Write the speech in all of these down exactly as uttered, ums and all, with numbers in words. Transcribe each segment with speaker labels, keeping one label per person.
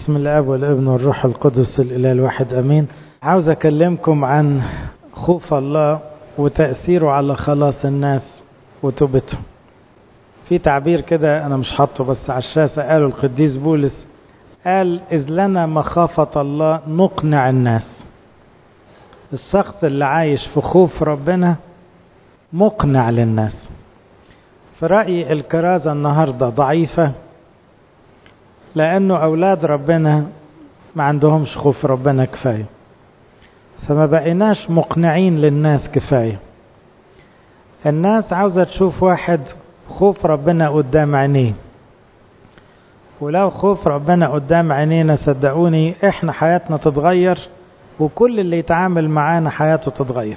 Speaker 1: بسم الله والابن والروح القدس الإله الواحد أمين. عاوز أكلمكم عن خوف الله وتأثيره على خلاص الناس وتوبتهم. في تعبير كده أنا مش حاطه بس على الشاشة، قاله القديس بولس، قال إذ لنا مخافة الله نقنع الناس. الشخص اللي عايش في خوف ربنا مقنع للناس. في رأيي الكرازة النهاردة ضعيفة لأنه أولاد ربنا ما عندهمش خوف ربنا كفاية، فما بقيناش مقنعين للناس كفاية. الناس عاوزة تشوف واحد خوف ربنا قدام عينيه، ولو خوف ربنا قدام عينينا صدقوني احنا حياتنا تتغير وكل اللي يتعامل معانا حياته تتغير.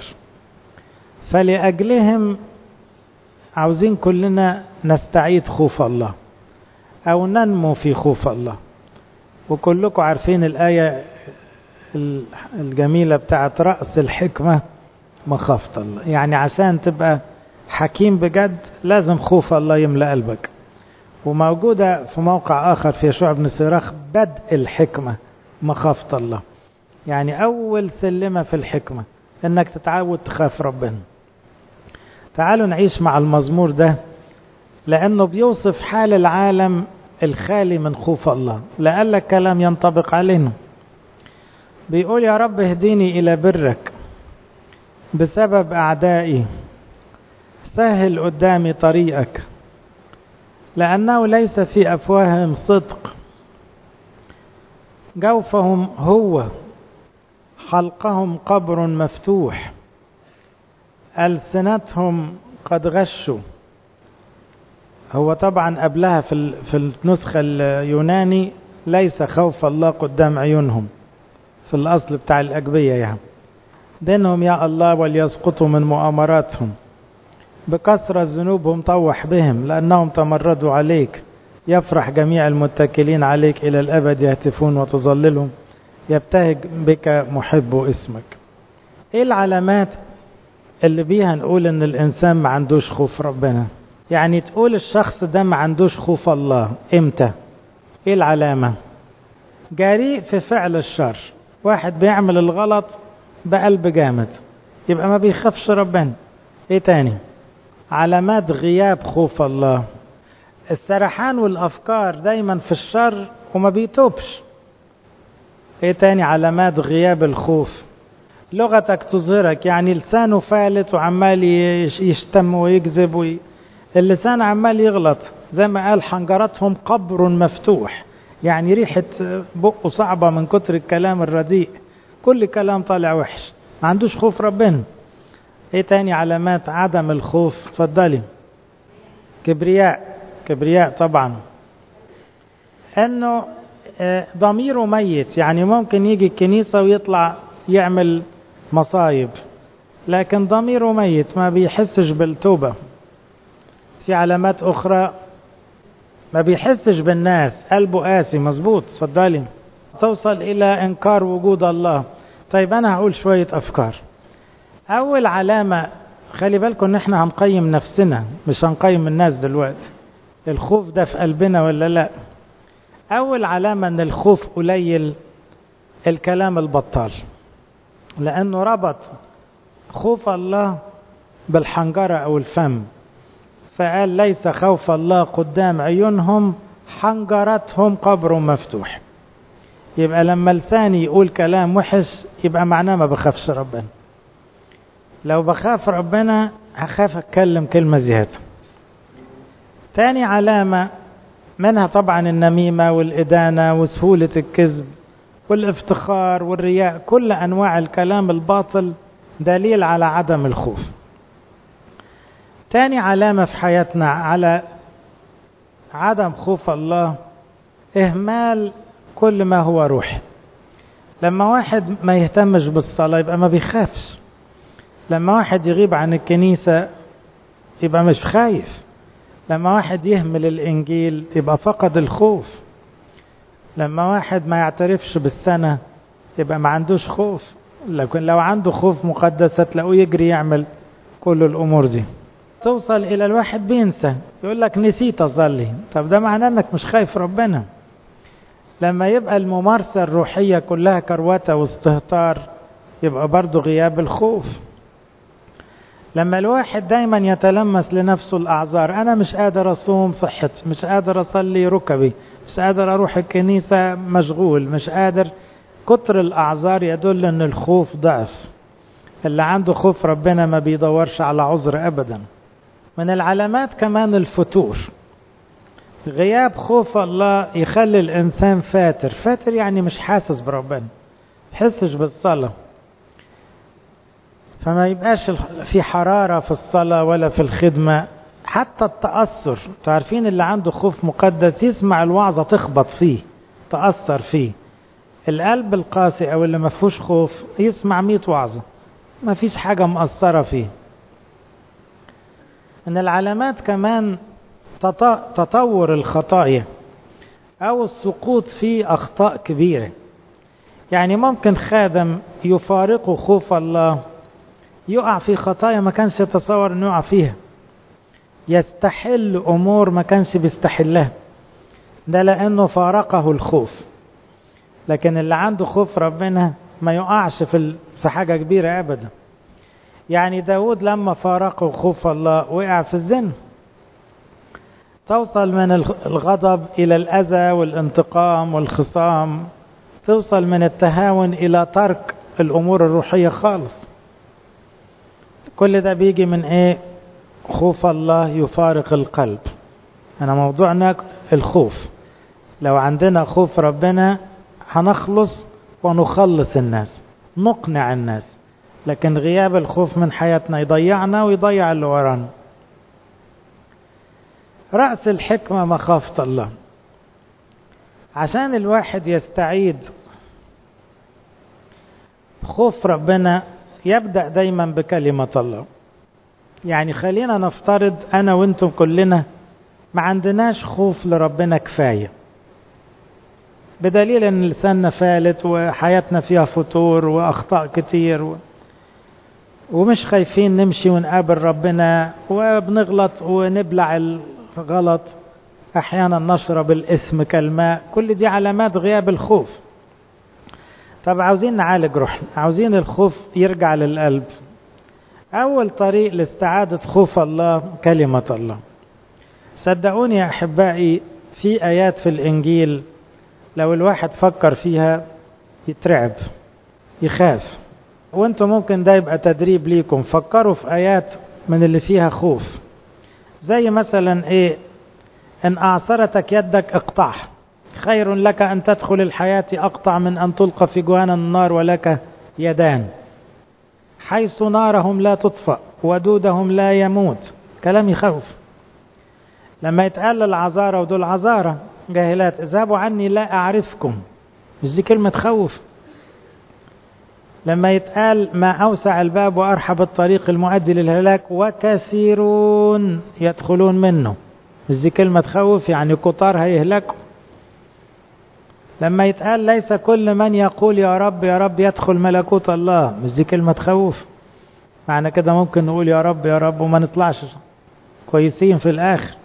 Speaker 1: فلأجلهم عاوزين كلنا نستعيد خوف الله أو ننمو في خوف الله. وكلكم عارفين الآية الجميلة بتاعت رأس الحكمة مخافة الله، يعني عشان تبقى حكيم بجد لازم خوف الله يملأ قلبك. وموجودة في موقع آخر في يشوع بن سراخ بدء الحكمة مخافة الله، يعني أول سلمة في الحكمة إنك تتعود تخاف ربنا. تعالوا نعيش مع المزمور ده لأنه بيوصف حال العالم الخالي من خوف الله، لألك كلام ينطبق علينا. بيقول يا رب اهديني إلى برك بسبب أعدائي، سهل قدامي طريقك لأنه ليس في أفواههم صدق، جوفهم هو حلقهم قبر مفتوح، ألسنتهم قد غشوا. هو طبعا قبلها في في النسخة اليوناني ليس خوف الله قدام عيونهم في الأصل بتاع الأجبية، يعني دينهم يا الله وليسقطوا من مؤامراتهم، بكثرة ذنوبهم طوح بهم لأنهم تمردوا عليك، يفرح جميع المتكلين عليك إلى الأبد يهتفون وتظللهم، يبتهج بك محب اسمك. إيه العلامات اللي بيها نقول إن الإنسان ما عندوش خوف ربنا؟ يعني تقول الشخص ده ما عندوش خوف الله امتى؟ ايه العلامة؟ جريء في فعل الشر، واحد بيعمل الغلط بقلب جامد يبقى ما بيخافش ربنا. ايه تاني؟ علامات غياب خوف الله، السرحان والافكار دايما في الشر وما بيتوبش. ايه تاني علامات غياب الخوف؟ لغتك تظهرك، يعني لسانه فالت وعمال يشتم ويكذب وي... اللسان عمال يغلط، زي ما قال حنجرتهم قبر مفتوح، يعني ريحة بقه صعبة من كتر الكلام الرديء، كل كلام طالع وحش، ما عندوش خوف ربنا. ايه تاني علامات عدم الخوف؟ اتفضلي. كبرياء، كبرياء طبعا، انه ضميره ميت، يعني ممكن يجي الكنيسة ويطلع يعمل مصايب لكن ضميره ميت ما بيحسش بالتوبة. في علامات أخرى ما بيحسش بالناس، قلبه قاسي. مظبوط، اتفضلي. توصل إلى إنكار وجود الله. طيب أنا هقول شوية أفكار. أول علامة، خلي بالكم إن إحنا هنقيم نفسنا مش هنقيم الناس دلوقتي، الخوف ده في قلبنا ولا لا. أول علامة إن الخوف قليل الكلام البطال، لأنه ربط خوف الله بالحنجرة أو الفم، فقال ليس خوف الله قدام عيونهم حنجرتهم قبر مفتوح. يبقى لما لساني يقول كلام وحش يبقى معناه ما بخافش ربنا. لو بخاف ربنا هخاف اتكلم كلمة زيادة. تاني علامة منها طبعا النميمة والإدانة وسهولة الكذب والافتخار والرياء، كل أنواع الكلام الباطل دليل على عدم الخوف. تاني علامة في حياتنا على عدم خوف الله إهمال كل ما هو روحي. لما واحد ما يهتمش بالصلاة يبقى ما بيخافش، لما واحد يغيب عن الكنيسة يبقى مش خايف، لما واحد يهمل الإنجيل يبقى فقد الخوف، لما واحد ما يعترفش بالسنة يبقى ما عندوش خوف. لكن لو عنده خوف مقدس تلاقوه يجري يعمل كل الأمور دي. توصل إلى الواحد بينسى، يقول لك نسيت أصلي. طب ده معناه أنك مش خايف ربنا. لما يبقى الممارسة الروحية كلها كروتة واستهتار يبقى برضو غياب الخوف. لما الواحد دايما يتلمس لنفسه الأعذار، أنا مش قادر أصوم صحتي، مش قادر أصلي ركبي، مش قادر أروح الكنيسة مشغول، مش قادر، كتر الأعذار يدل أن الخوف ضعف. اللي عنده خوف ربنا ما بيدورش على عذر أبدا. من العلامات كمان الفتور. غياب خوف الله يخلي الإنسان فاتر. فاتر يعني مش حاسس بربنا، يحسش بالصلاة، فما يبقاش في حرارة في الصلاة ولا في الخدمة. حتى التأثر، تعرفين اللي عنده خوف مقدس يسمع الوعظة تخبط فيه، تأثر فيه. القلب القاسي أو اللي ما فيهوش خوف يسمع مية وعظة ما فيش حاجة مؤثرة فيه. من العلامات كمان تطور الخطايا أو السقوط في أخطاء كبيرة. يعني ممكن خادم يفارقه خوف الله يقع في خطايا ما كانش يتصور أنه يقع فيها، يستحل أمور ما كانش بيستحلها، ده لأنه فارقه الخوف. لكن اللي عنده خوف ربنا ما يقعش في في حاجة كبيرة أبدا. يعني داود لما فارقه خوف الله وقع في الزنا. توصل من الغضب إلى الأذى والانتقام والخصام، توصل من التهاون إلى ترك الأمور الروحية خالص. كل ده بيجي من إيه؟ خوف الله يفارق القلب. أنا موضوعنا الخوف. لو عندنا خوف ربنا هنخلص ونخلص الناس، نقنع الناس. لكن غياب الخوف من حياتنا يضيعنا ويضيع اللي ورانا. رأس الحكمة مخافة الله. عشان الواحد يستعيد خوف ربنا يبدأ دايما بكلمة الله. يعني خلينا نفترض أنا وإنتم كلنا ما عندناش خوف لربنا كفاية، بدليل أن لساننا فالت وحياتنا فيها فتور وأخطاء كتير و... ومش خايفين نمشي ونقابل ربنا، وبنغلط ونبلع الغلط، أحيانا نشرب الإثم كالماء. كل دي علامات غياب الخوف. طب عاوزين نعالج روحنا، عاوزين الخوف يرجع للقلب. أول طريق لاستعادة خوف الله كلمة الله. صدقوني يا أحبائي، في آيات في الإنجيل لو الواحد فكر فيها يترعب، يخاف. وانتم ممكن ده يبقى تدريب ليكم، فكروا في آيات من اللي فيها خوف. زي مثلا ايه؟ ان اعصرتك يدك اقطعها، خير لك ان تدخل الحياة اقطع من ان تلقى في جهنم النار ولك يدان، حيث نارهم لا تطفأ ودودهم لا يموت. كلام يخوف. لما يتقال للعذارى، ودول عذارى جاهلات، اذهبوا عني لا اعرفكم، مش دي كلمة تخوف؟ لما يتقال ما أوسع الباب وأرحب الطريق المؤدي للهلاك وكثيرون يدخلون منه، مش دي كلمة تخوف؟ يعني كتار هيهلكوا. لما يتقال ليس كل من يقول يا رب يا رب يدخل ملكوت الله، مش دي كلمة تخوف؟ معنى كده ممكن نقول يا رب يا رب وما نطلعش كويسين في الآخر.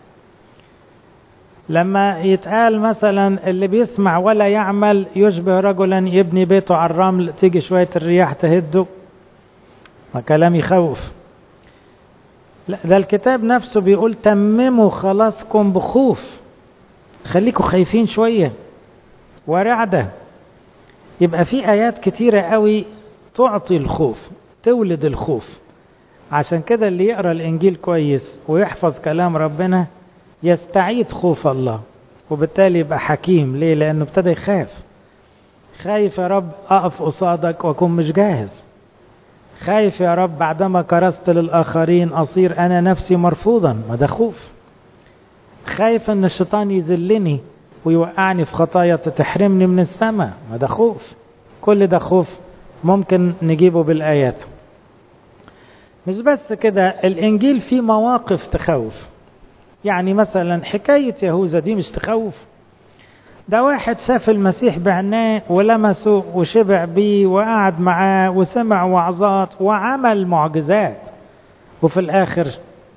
Speaker 1: لما يتقال مثلا اللي بيسمع ولا يعمل يشبه رجلا يبني بيته على الرمل، تيجي شوية الرياح تهده، ما كلام يخوف. لا، ده الكتاب نفسه بيقول تمموا خلاصكم بخوف، خليكوا خايفين شوية ورعدة. يبقى في آيات كتيرة قوي تعطي الخوف، تولد الخوف. عشان كده اللي يقرأ الإنجيل كويس ويحفظ كلام ربنا يستعيد خوف الله، وبالتالي يبقى حكيم. ليه؟ لأنه ابتدى يخاف. خايف يا رب أقف قصادك وأكون مش جاهز. خايف يا رب بعدما كرست للآخرين أصير أنا نفسي مرفوضا، ما ده خوف. خايف أن الشيطان يذلني ويوقعني في خطايا تحرمني من السماء، ما ده خوف. كل ده خوف ممكن نجيبه بالآيات. مش بس كده، الإنجيل فيه مواقف تخوف. يعني مثلا حكاية يهوذا دي مش تخوف؟ ده واحد شاف المسيح بعناه ولمسه وشبع بيه وقعد معاه وسمع وعظات وعمل معجزات، وفي الآخر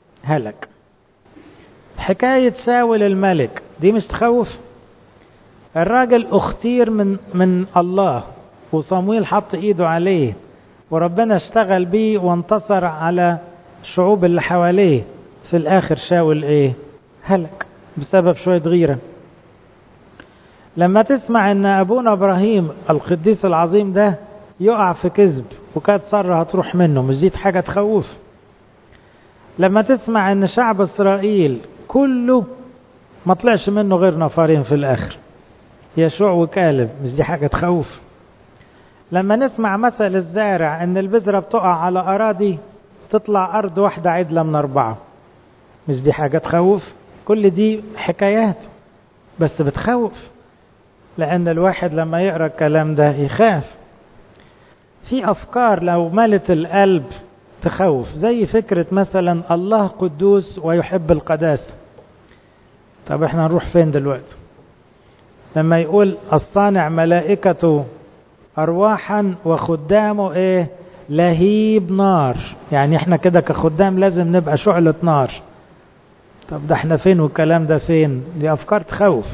Speaker 1: هلك. حكاية شاول الملك دي مش تخوف؟ الراجل اختير من من الله، وصمويل حط ايده عليه، وربنا اشتغل بيه وانتصر على الشعوب اللي حواليه. في الاخر شاول ايه؟ هلك بسبب شوية غيرة. لما تسمع ان ابونا ابراهيم القديس العظيم ده يقع في كذب وكانت سارة هتروح منه، مش دي حاجة تخوف؟ لما تسمع ان شعب اسرائيل كله ما طلعش منه غير نفرين في الاخر، يشوع وكالب، مش دي حاجة تخوف؟ لما نسمع مثل الزارع ان البذرة بتقع على اراضي تطلع ارض واحدة عدلة من اربعة، مش دي حاجة تخوف؟ كل دي حكايات بس بتخوف، لان الواحد لما يقرأ الكلام ده يخاف. في افكار لو ملت القلب تخوف، زي فكرة مثلا الله قدوس ويحب القداسة. طب احنا نروح فين دلوقتي لما يقول الصانع ملائكته ارواحا وخدامه ايه؟ لهيب نار. يعني احنا كده كخدام لازم نبقى شعلة نار. طب ده احنا فين والكلام ده فين؟ دي افكار تخوف.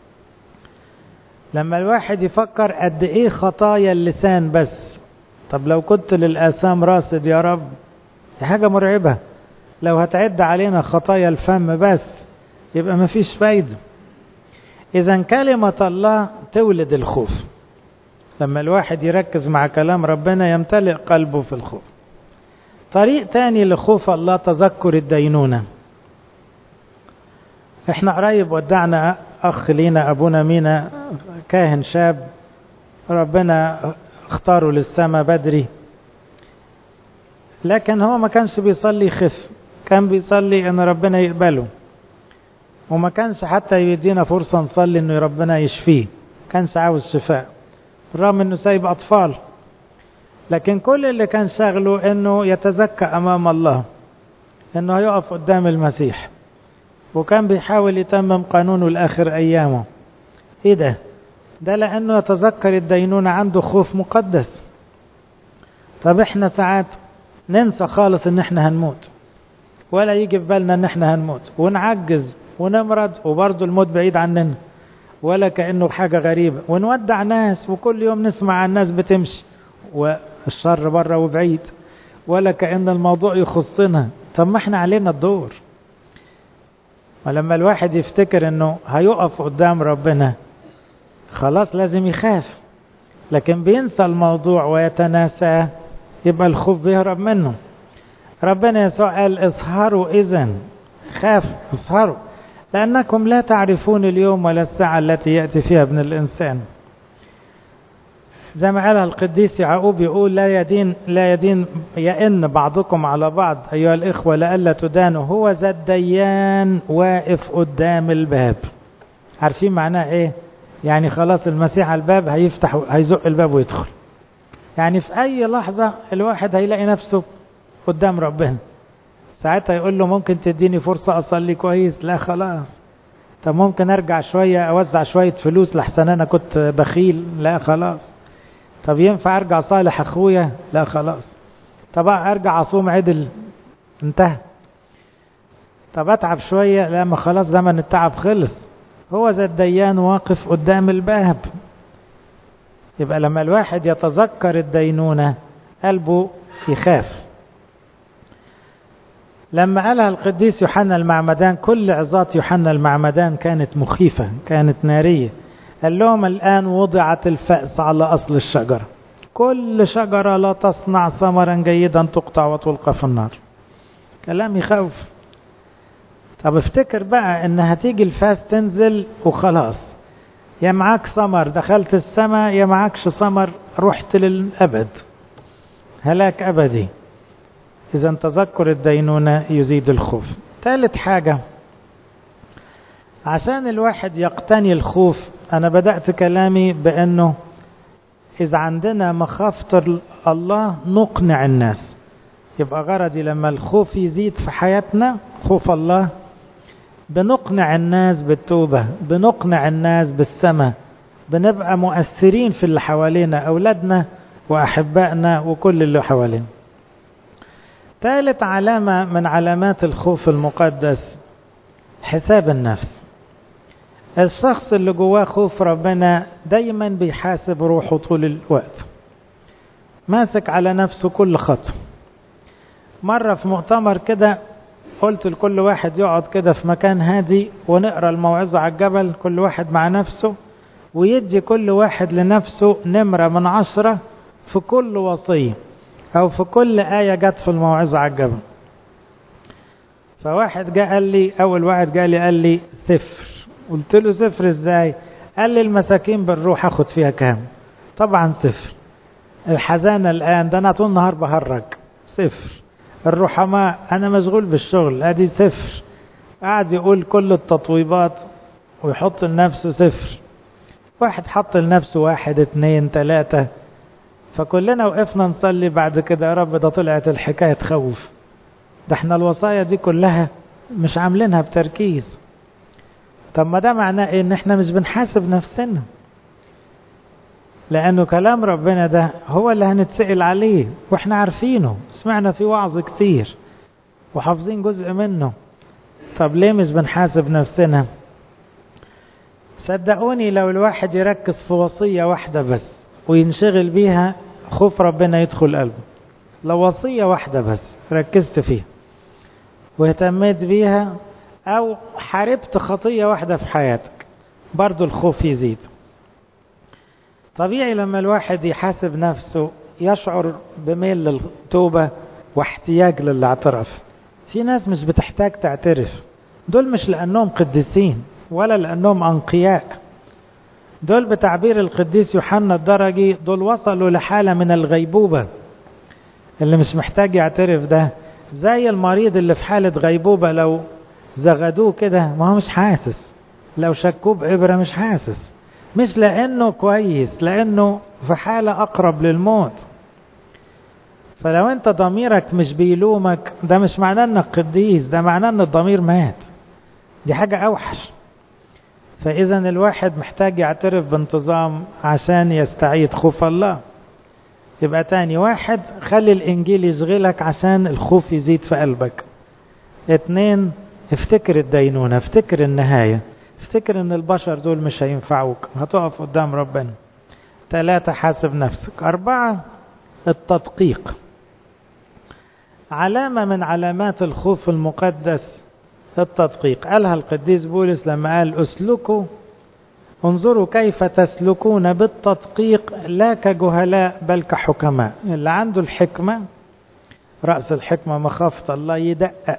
Speaker 1: لما الواحد يفكر قد ايه خطايا اللسان بس، طب لو كنت للآثام راصد يا رب، دي حاجة مرعبة. لو هتعد علينا خطايا الفم بس يبقى مفيش فايدة. إذا كلمة الله تولد الخوف. لما الواحد يركز مع كلام ربنا يمتلئ قلبه في الخوف. طريق تاني لخوف الله تذكر الدينونة. احنا قريب ودعنا أخ لينا أبونا مينا، كاهن شاب ربنا اختاروا للسماء بدري، لكن هو ما كانش بيصلي خف، كان بيصلي ان ربنا يقبله، وما كانش حتى يدينا فرصة نصلي انه ربنا يشفيه، كانش عاوز شفاء رغم انه سايب اطفال. لكن كل اللي كان شغله انه يتزكى امام الله، انه يقف قدام المسيح، وكان بيحاول يتمم قانونه لاخر ايامه. ايه ده؟ ده لانه يتذكر الدينونة، عنده خوف مقدس. طب احنا ساعات ننسى خالص ان احنا هنموت، ولا يجي في بالنا ان احنا هنموت، ونعجز ونمرض وبرضه الموت بعيد عننا ولا كأنه حاجة غريبة، ونودع ناس وكل يوم نسمع عن ناس بتمشي والشر بره وبعيد، ولا كأن الموضوع يخصنا. طب ما احنا علينا الدور. ولما الواحد يفتكر انه هيقف قدام ربنا خلاص لازم يخاف، لكن بينسى الموضوع ويتناساه، يبقى الخوف بيهرب منه. ربنا يسوع قال اسهروا إذن، خافوا اسهروا لأنكم لا تعرفون اليوم ولا الساعة التي يأتي فيها ابن الإنسان. زي ما قالها القديس يعقوب، يقول لا يدين لا يدين يئن بعضكم على بعض أيها الإخوة لئلا تدانوا، هو ذا الديان واقف قدام الباب. عارفين معناه إيه؟ يعني خلاص المسيح على الباب، هيفتح هيزق الباب ويدخل. يعني في أي لحظة الواحد هيلاقي نفسه قدام ربنا. ساعتها يقول له ممكن تديني فرصة أصلي كويس؟ لا خلاص. طب ممكن أرجع شوية أوزع شوية فلوس لحسن أنا كنت بخيل؟ لا خلاص. طب ينفع أرجع صالح أخويا؟ لا خلاص. طب أرجع أصوم عدل؟ انتهى. طب أتعب شوية؟ لا، ما خلاص زمن التعب خلص. هو ذا الديان واقف قدام الباب. يبقى لما الواحد يتذكر الدينونة قلبه يخاف. لما قالها القديس يوحنا المعمدان، كل عظات يوحنا المعمدان كانت مخيفة، كانت نارية. قال لهم الآن وضعت الفأس على أصل الشجرة، كل شجرة لا تصنع ثمرا جيدا تقطع وتلقى في النار. كلام يخوف. طب افتكر بقى ان هتيجي الفاس تنزل وخلاص، يا معاك ثمر دخلت السماء، يا معاكش ثمر رحت للأبد، هلاك أبدي. إذا تذكر الدينونة يزيد الخوف. ثالث حاجة عشان الواحد يقتني الخوف، أنا بدأت كلامي بأنه إذا عندنا مخافة الله نقنع الناس. يبقى غرضي لما الخوف يزيد في حياتنا، خوف الله، بنقنع الناس بالتوبة، بنقنع الناس بالسماء، بنبقى مؤثرين في اللي حوالينا، أولادنا وأحبائنا وكل اللي حوالينا. ثالث علامة من علامات الخوف المقدس حساب النفس. الشخص اللي جواه خوف ربنا دايما بيحاسب روحه طول الوقت، ماسك على نفسه كل خطوة. مرة في مؤتمر كده قلت لكل واحد يقعد كده في مكان هادي ونقرأ الموعظة على الجبل، كل واحد مع نفسه، ويدي كل واحد لنفسه نمرة من عشرة في كل وصية أو في كل آية جت في الموعظة على الجبل. فواحد جاء قال لي، أول واحد جاء لي قال لي صفر. قلت له صفر إزاي؟ قال لي المساكين بالروح أخد فيها كام؟ طبعا صفر. الحزانة الآن ده أنا طول النهار بهرج، صفر. الرحماء أنا مشغول بالشغل، أدي صفر. قاعد يقول كل التطويبات ويحط لنفسه صفر. واحد حط لنفسه واحد اتنين تلاتة، فكلنا وقفنا نصلي بعد كده، يا رب ده طلعت الحكاية تخوف، ده احنا الوصايا دي كلها مش عاملينها بتركيز. طب ما ده معناه ايه؟ ان احنا مش بنحاسب نفسنا، لانه كلام ربنا ده هو اللي هنتسأل عليه، واحنا عارفينه، سمعنا فيه وعظ كتير وحافظين جزء منه. طب ليه مش بنحاسب نفسنا؟ صدقوني لو الواحد يركز في وصية واحدة بس وينشغل بيها، خوف ربنا يدخل قلبه. لو وصية واحدة بس ركزت فيها واهتميت بيها، او حاربت خطية واحدة في حياتك، برضو الخوف يزيد. طبيعي لما الواحد يحاسب نفسه يشعر بميل للتوبة واحتياج للاعتراف. في ناس مش بتحتاج تعترف، دول مش لأنهم قديسين ولا لأنهم أنقياء، دول بتعبير القديس يوحنا الدرجي دول وصلوا لحالة من الغيبوبة. اللي مش محتاج يعترف ده زي المريض اللي في حالة غيبوبة، لو زغدوه كده ما هو مش حاسس، لو شكوه بإبرة مش حاسس، مش لأنه كويس، لأنه في حالة أقرب للموت. فلو أنت ضميرك مش بيلومك، ده مش معناه أنك قديس، ده معناه أن الضمير مات، دي حاجة أوحش. فإذا الواحد محتاج يعترف بانتظام عشان يستعيد خوف الله. يبقى تاني واحد، خلي الإنجيل يشغلك عشان الخوف يزيد في قلبك. اتنين، افتكر الدينونة، افتكر النهاية، افتكر ان البشر دول مش هينفعوك، هتقف قدام ربنا. ثلاثة، حاسب نفسك. أربعة، التدقيق. علامة من علامات الخوف المقدس التدقيق. قالها القديس بولس لما قال اسلكوا، انظروا كيف تسلكون بالتدقيق لا كجهلاء بل كحكماء. اللي عنده الحكمة، رأس الحكمة مخافة الله، يدقق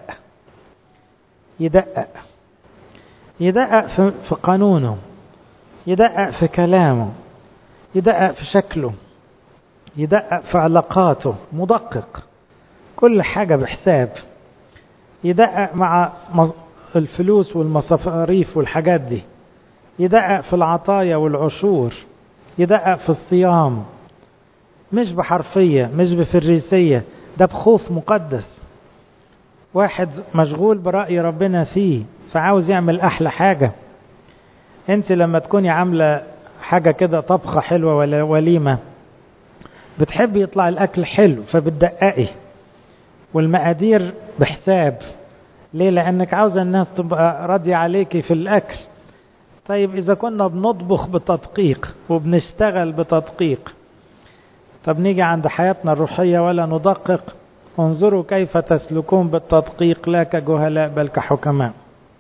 Speaker 1: يدقق يدقق في, في قانونه، يدقق في كلامه، يدقق في شكله، يدقق في علاقاته، مدقق كل حاجة بحساب. يدقق مع الفلوس والمصاريف والحاجات دي، يدقق في العطايا والعشور، يدقق في الصيام، مش بحرفية مش بفريسية، ده بخوف مقدس. واحد مشغول برأي ربنا فيه فعاوز يعمل أحلى حاجة. انت لما تكوني عاملة حاجة كده طبخة حلوة ولا وليمة، بتحب يطلع الأكل حلو فبتدققي، والمقادير بحساب. ليه؟ لأنك عاوزة الناس تبقى راضية عليكي في الأكل. طيب إذا كنا بنطبخ بتدقيق وبنشتغل بتدقيق، طب نيجي عند حياتنا الروحية ولا ندقق؟ انظروا كيف تسلكون بالتدقيق لا كجهلاء بل كحكماء.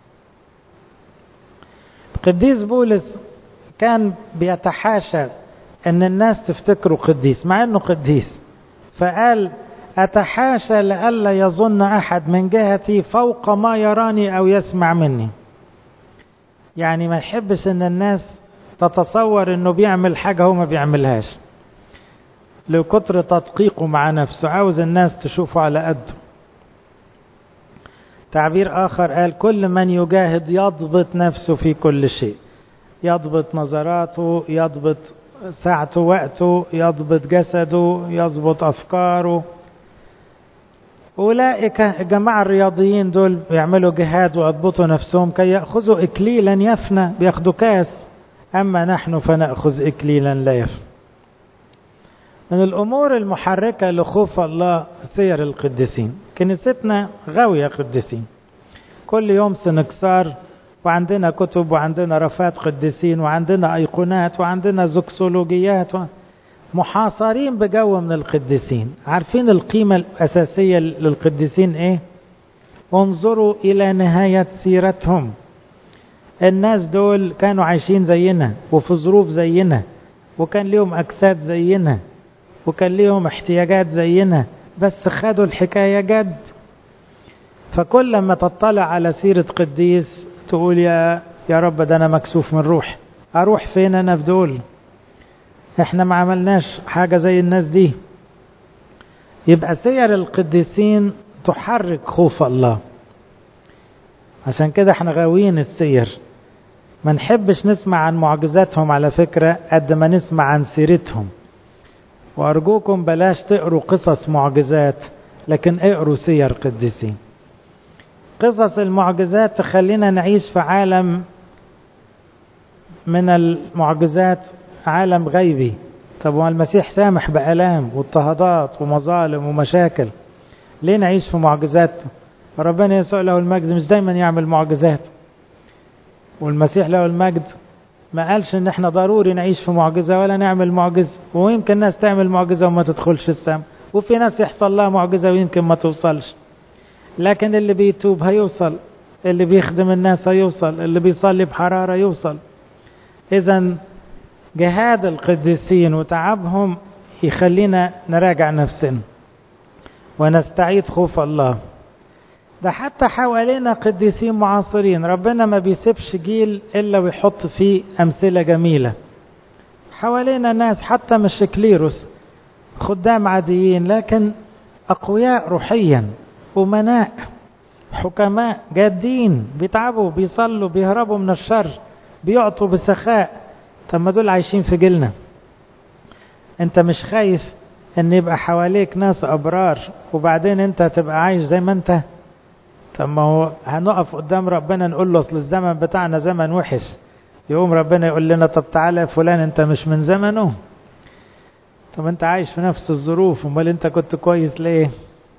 Speaker 1: القديس بولس كان بيتحاشى ان الناس تفتكره قديس مع انه قديس، فقال اتحاشى لئلا يظن احد من جهتي فوق ما يراني او يسمع مني. يعني ما يحبش ان الناس تتصور انه بيعمل حاجة هو ما بيعملهاش، لكتر تدقيقه مع نفسه عاوز الناس تشوفه على قده. تعبير آخر قال كل من يجاهد يضبط نفسه في كل شيء، يضبط نظراته، يضبط ساعته وقته، يضبط جسده، يضبط أفكاره. أولئك الجماعة الرياضيين دول بيعملوا جهاد ويضبطوا نفسهم كي يأخذوا إكليلا يفنى، بياخدوا كاس، أما نحن فنأخذ إكليلا لا يفنى. من الأمور المحركة لخوف الله سير القديسين. كنيستنا غاوية قديسين، كل يوم سنكسار وعندنا كتب وعندنا رفات قديسين وعندنا أيقونات وعندنا زوكسولوجيات و... محاصرين بجو من القديسين. عارفين القيمة الأساسية للقديسين إيه؟ انظروا إلى نهاية سيرتهم. الناس دول كانوا عايشين زينا وفي ظروف زينا، وكان ليهم أجساد زينا، وكان ليهم احتياجات زينا، بس خدوا الحكاية جد. فكل ما تطلع على سيرة قديس تقول يا يا رب ده أنا مكسوف من روح، أروح فين أنا في دول؟ احنا ما عملناش حاجة زي الناس دي. يبقى سير القديسين تحرك خوف الله. عشان كده احنا غاويين السير، ما نحبش نسمع عن معجزاتهم على فكرة قد ما نسمع عن سيرتهم. وأرجوكم بلاش تقروا قصص معجزات، لكن اقروا سير قديسين. قصص المعجزات تخلينا نعيش في عالم من المعجزات، عالم غيبي. طب والمسيح سامح بآلام واضطهادات ومظالم ومشاكل، ليه نعيش في معجزات؟ ربنا يسوع له المجد مش دايما يعمل معجزات، والمسيح له المجد ما قالش ان احنا ضروري نعيش في معجزة ولا نعمل معجزة. ويمكن ناس تعمل معجزة وما تدخلش السماء، وفي ناس يحصل لها معجزة ويمكن ما توصلش. لكن اللي بيتوب هيوصل، اللي بيخدم الناس هيوصل، اللي بيصلي بحرارة يوصل. إذا جهاد القديسين وتعبهم يخلينا نراجع نفسنا ونستعيد خوف الله. ده حتى حوالينا قديسين معاصرين، ربنا ما بيسيبش جيل إلا ويحط فيه أمثلة جميلة. حوالينا ناس حتى مش كليروس، خدام عاديين لكن أقوياء روحيا، أمناء، حكماء، جادين، بيتعبوا، بيصلوا، بيهربوا من الشر، بيعطوا بسخاء. طب ما دول عايشين في جيلنا. انت مش خايف ان يبقى حواليك ناس أبرار وبعدين انت تبقى عايش زي ما انت؟ طب ما هو هنقف قدام ربنا نقول له اصل الزمن بتاعنا زمن وحش، يقوم ربنا يقول لنا طب تعالى يا فلان انت مش من زمنه. طب انت عايش في نفس الظروف، امال انت كنت كويس ليه؟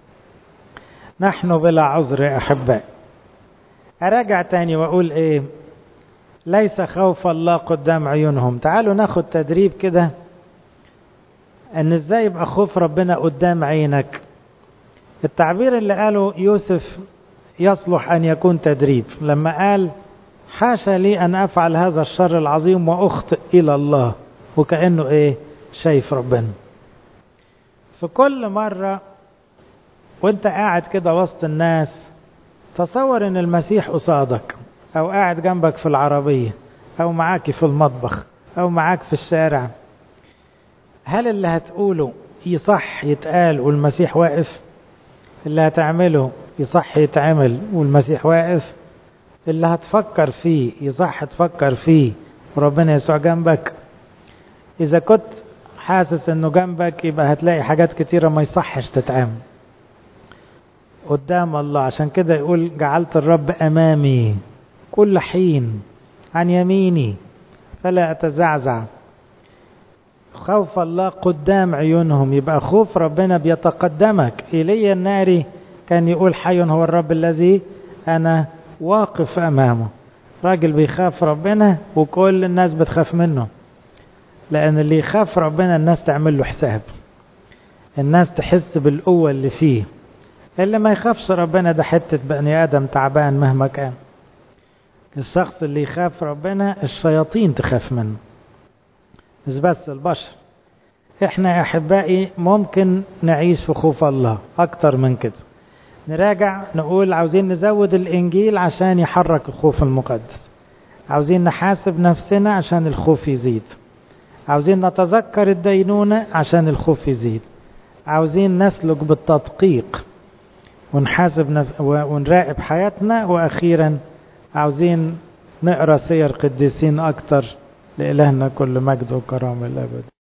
Speaker 1: نحن بلا عذر يا احباء. اراجع تاني واقول ايه؟ ليس خوف الله قدام عيونهم. تعالوا ناخد تدريب كده ان ازاي يبقى خوف ربنا قدام عينك. التعبير اللي قاله يوسف يصلح ان يكون تدريب، لما قال حاشا لي ان افعل هذا الشر العظيم واخطئ الى الله، وكأنه ايه؟ شايف ربنا. في كل مرة وانت قاعد كده وسط الناس تصور ان المسيح قصادك، او قاعد جنبك في العربية، او معاك في المطبخ، او معاك في الشارع. هل اللي هتقوله يصح يتقال والمسيح واقف؟ اللي هتعمله يصح يتعمل والمسيح واقف؟ اللي هتفكر فيه يصح تفكر فيه وربنا يسوع جنبك؟ اذا كنت حاسس انه جنبك يبقى هتلاقي حاجات كتيرة ما يصحش تتعمل قدام الله. عشان كده يقول جعلت الرب امامي كل حين عن يميني فلا اتزعزع. خوف الله قدام عيونهم، يبقى خوف ربنا بيتقدمك. إيليا الناري كان يقول حي هو الرب الذي أنا واقف أمامه. راجل بيخاف ربنا وكل الناس بتخاف منه، لأن اللي يخاف ربنا الناس تعمل له حساب، الناس تحس بالقوة اللي فيه. اللي ما يخافش ربنا ده حتة بني آدم تعبان مهما كان. الشخص اللي يخاف ربنا الشياطين تخاف منه، مش بس البشر. احنا يا احبائي ممكن نعيش في خوف الله اكتر من كده. نراجع نقول عاوزين نزود الانجيل عشان يحرك الخوف المقدس، عاوزين نحاسب نفسنا عشان الخوف يزيد، عاوزين نتذكر الدينونة عشان الخوف يزيد، عاوزين نسلك بالتدقيق ونحاسب نف... ونراقب حياتنا، واخيرا عاوزين نقرأ سير قديسين اكتر. لإلهنا كل مجد وكرامة الأبد.